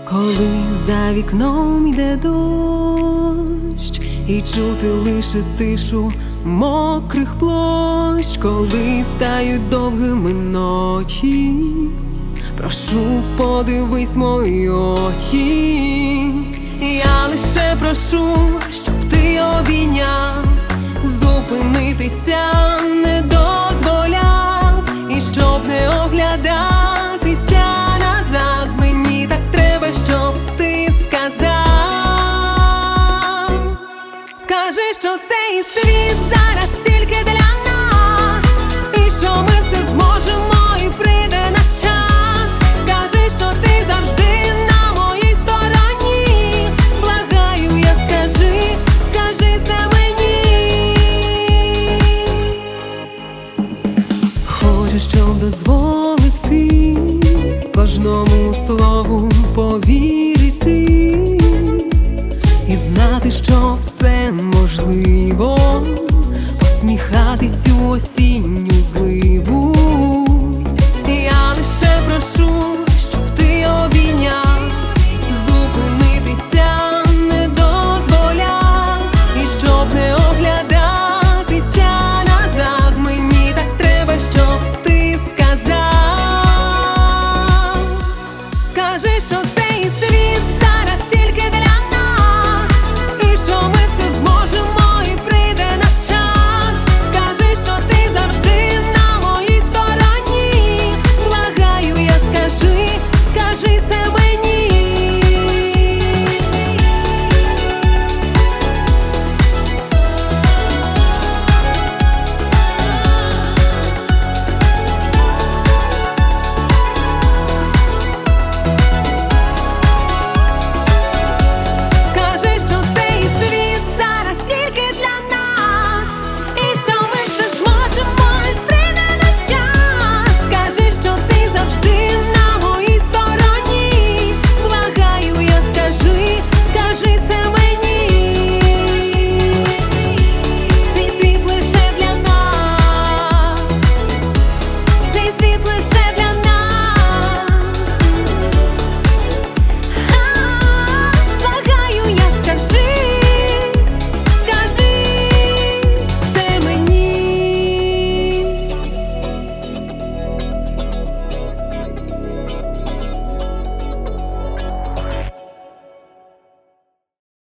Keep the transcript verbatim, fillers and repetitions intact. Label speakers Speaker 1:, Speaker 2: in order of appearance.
Speaker 1: Коли за вікном йде дощ і чути лише тишу мокрих площ, коли стають довгими ночі, прошу, подивись мої очі. Я лише прошу, щоб ти обійняв, зупинитися не дозволяв, і щоб не оглядатися назад. Мені так треба, щоб ти сказав. Скажи, що цей світ